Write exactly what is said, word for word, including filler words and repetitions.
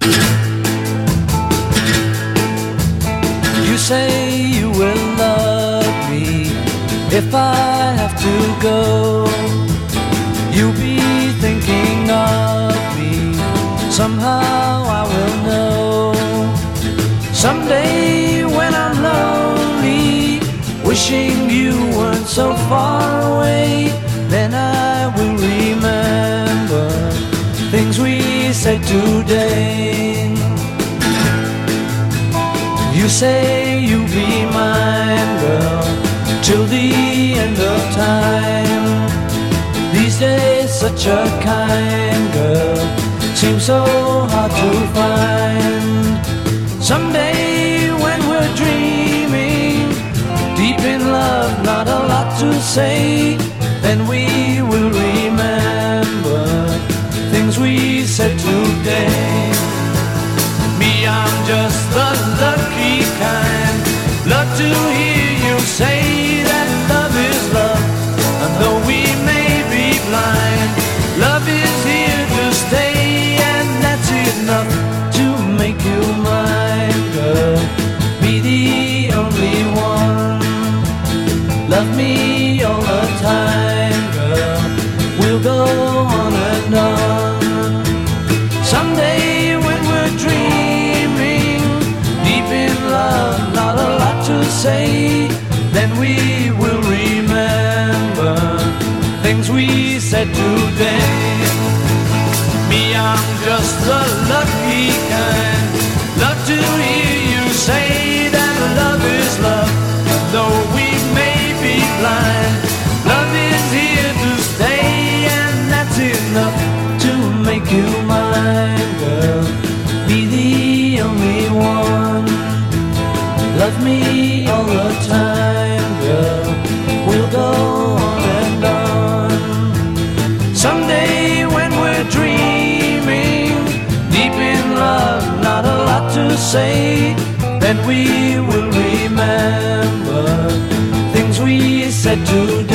You say you will love me if I have to go. You'll be thinking of me, somehow I will know. Someday when I'm lonely, wishing you weren't so far away, then I will remember things we said today. You say you'll be mine, girl, till the end of time. These days such a kind girl seems so hard to find. Someday when we're dreaming, deep in love, not a lot to say, then we will remember things we said today. Me, I'm just the lucky kind, love to hear you say that love is love. And though we may be blind, love is here to stay, and that's enough to make you mine, girl. Be the only one, love me all the time, girl. We'll go on and on. Someday when we're dreaming, deep in love, not a lot to say, then we will remember things we said today. Me, I'm just the lucky kind, love to hear you say that love is love. And though we may be blind, love is here to stay, and that's enough to make you mine, girl. Be the only one, love me all the time, girl. We'll go on and on. Someday when we're dreaming, deep in love, not a lot to say, then we will remember things we said today.